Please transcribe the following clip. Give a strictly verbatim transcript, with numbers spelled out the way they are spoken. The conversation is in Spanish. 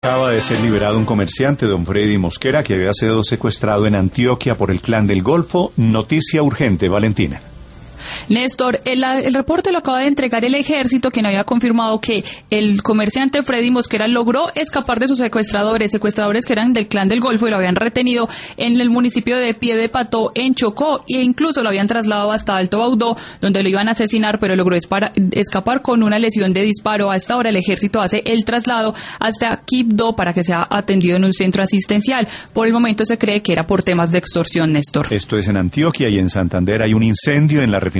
Acaba de ser liberado un comerciante, don Freddy Mosquera, que había sido secuestrado en Antioquia por el Clan del Golfo. Noticia urgente, Valentina. Néstor, el, el reporte lo acaba de entregar el Ejército, quien había confirmado que el comerciante Freddy Mosquera logró escapar de sus secuestradores, secuestradores que eran del Clan del Golfo y lo habían retenido en el municipio de Piedepató, en Chocó, e incluso lo habían trasladado hasta Alto Baudó, donde lo iban a asesinar, pero logró espara, escapar con una lesión de disparo. A esta hora el Ejército hace el traslado hasta Quibdó para que sea atendido en un centro asistencial. Por el momento se cree que era por temas de extorsión, Néstor. Esto es en Antioquia, y en Santander hay un incendio en la refinería